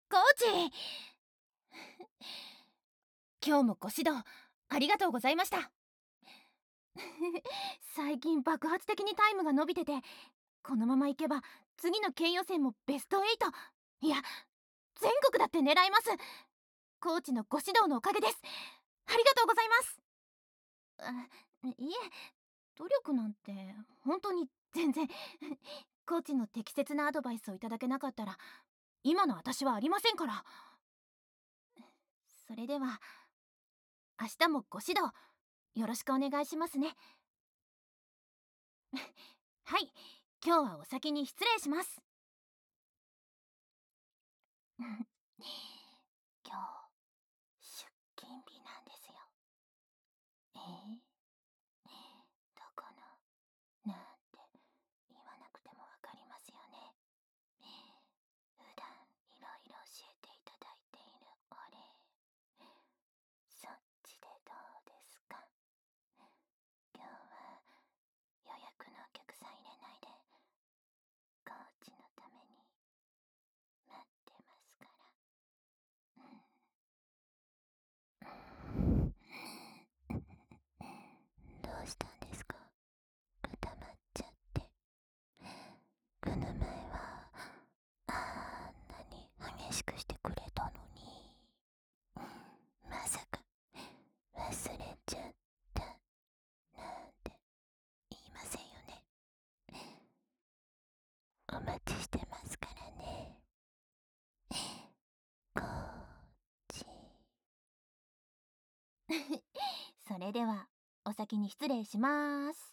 コーチ今日もご指導ありがとうございました最近爆発的にタイムが伸びてて、このままいけば次の県予選もベスト8、いや全国だって狙います。コーチのご指導のおかげです。ありがとうございます。いえ、努力なんて本当に全然コーチの適切なアドバイスをいただけなかったら今の私はありませんから。それでは明日もご指導よろしくお願いしますね。はい、今日はお先に失礼します。今日出勤日なんですよ。どこのなんて言わなくてもわかりますよね。普段いろいろ教えていただいているお礼、そっちでどうですか？今日は予約のお客さん入れないでコーチのために待ってますから。どうしたんですか？固まっちゃって。この前はあんなに激しくしてくれたのに、まさか忘れちゃったなんて言いませんよね。お待ちしてますからね、コーチ。それではお先に失礼します。